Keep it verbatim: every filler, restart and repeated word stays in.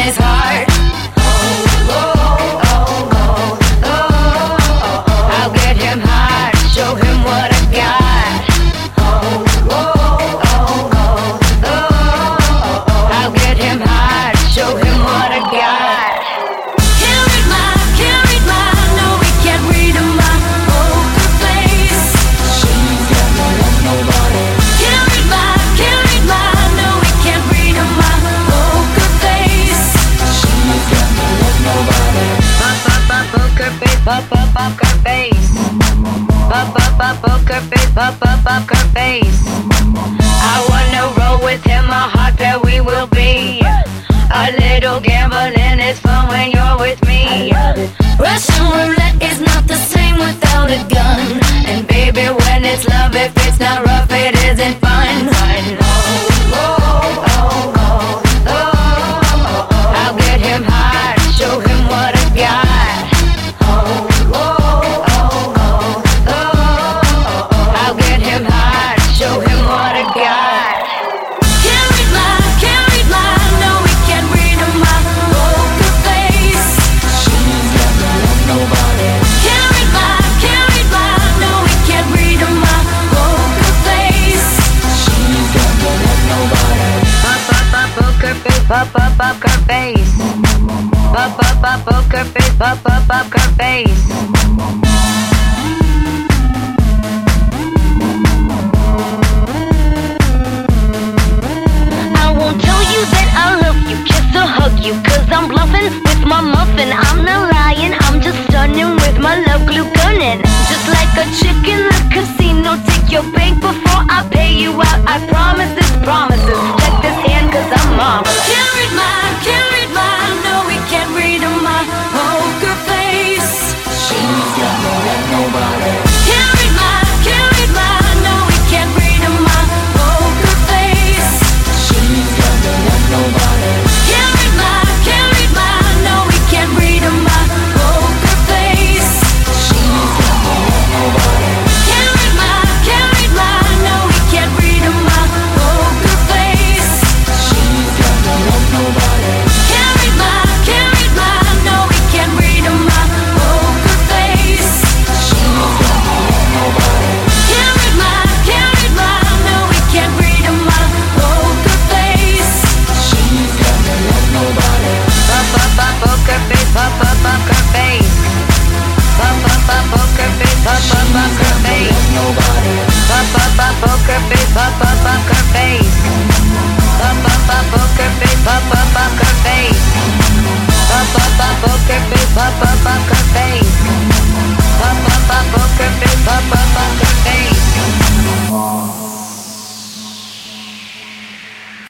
his heart. Oh, oh, oh, oh, oh, oh. I'll get him high, show him what I got. Oh, oh, oh, oh, oh, oh. I'll get him high, show him what I got. Can't read my, can't read my, no, we can't read my poker face. She's got no love, nobody. Can't read my, can't read my, no, we can't read my poker face. She's got no love, nobody. Pop, pop, pop, poker face, pop, pop, poker face. Pop, pop, pop, poker face, pop, pop, poker face. I wanna roll with him, a hot pair we will be. A little gambling is fun when you're with me. Russian roulette is not the same without a gun. And baby, when it's love, if it's not rough, it isn't fun. Oh, oh, oh, oh, oh, oh. I'll get him high, show him what I got. Oh, oh, oh, oh, oh, oh. I'll get him high, show him what I got. Can't read my, can't read my, no, we can't read my poker face. She's got no love, nobody. Can't read my, can't read my, no, we can't read my poker face. She's got no love, nobody. Pop, pop, pop, poker face, pop, pop, poker face. Pop, pop, pop, poker face, pop, pop, poker face. I won't tell you that I love you, kiss or hug you, cause I'm bluffing with my muffin. I'm not lying, I'm just stunning with my love glue gunning. Just like a chick in the casino, take your bank before I pay you out. I promise this promises, check this hand cause I'm marvelous. Can't read my, can't read my, no we can't read my poker face. She's got no love, nobody. Can't read my, can't read my, no we can't read my poker face. She's got no love, nobody. Can't read my, can't read my, no we can't read my poker face. She's got no love, nobody. Can't read my, can't read my, no we can't read my poker face. She's got no love, nobody. Can't read my, can't read my, no we can't read my poker face. She's got no love, nobody. Can't read my, can't read my, no we can't read my poker face. She's got no love, nobody. Pop, pop, pop, poker face, pop, pop, poker face. Pop, pop, pop, poker face, pop, pop, poker face. Nobody. Pop, pop, pop, poker face, pop, pop, poker face. Pop, pop, pop, poker face, pop, pop, poker face. Pop, pop, pop, poker face, pop, pop, poker face. Pop, pop, pop, poker face, pop, pop.